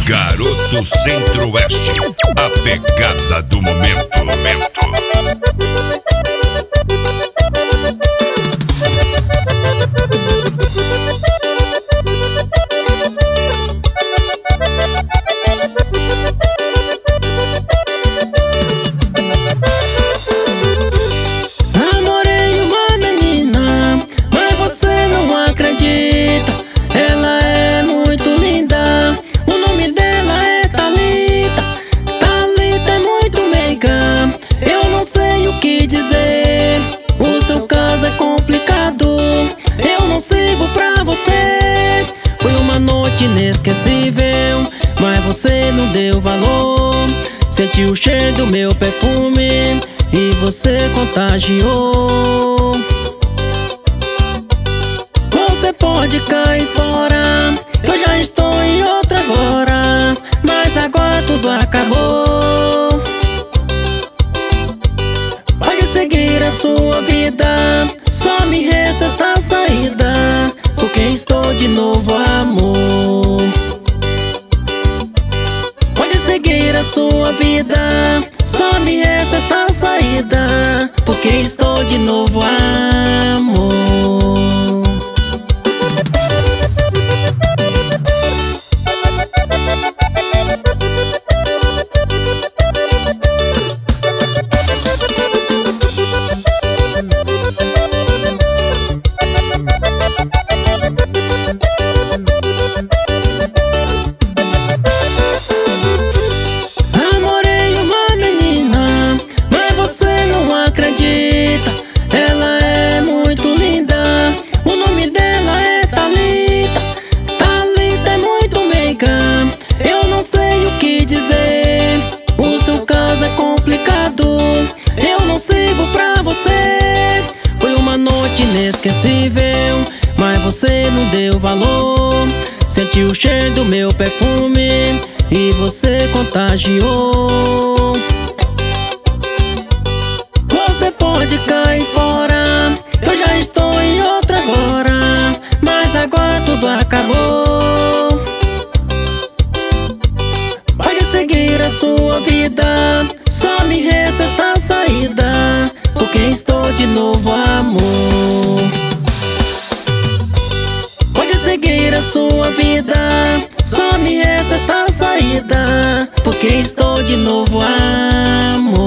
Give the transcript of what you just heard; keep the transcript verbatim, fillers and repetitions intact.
Garoto Centro-Oeste, a pegada do momento. momento. Namorei uma menina, mas você não acredita. Ela é muito linda, o nome dela é Thalita. Thalita é muito meiga, eu não sei o que dizer. O seu caso é complicado, eu não sirvo pra você. Foi uma noite inesquecível, mas você não deu valor. Sentiu o cheiro do meu perfume e você contagiou. Você pode cair fora, eu já estou em outra agora, mas agora tudo acabou. Pode seguir a sua vida, só me resta esta saída, porque estou de novo, amor. Pode seguir a sua vida, só me resta esta saída, porque estou de novo, amor. Ela é muito linda, o nome dela é Thalita. Thalita é muito meiga, eu não sei o que dizer. O seu caso é complicado, eu não sirvo pra você. Foi uma noite inesquecível, mas você não deu valor. Sentiu o cheiro do meu perfume e você contagiou. Você pode cair fora, eu já estou em outra agora, mas agora tudo acabou. Pode seguir a sua vida, só me resta esta saída, porque estou de novo, amor. Pode seguir a sua vida, só me resta esta saída, porque estou de novo, amor.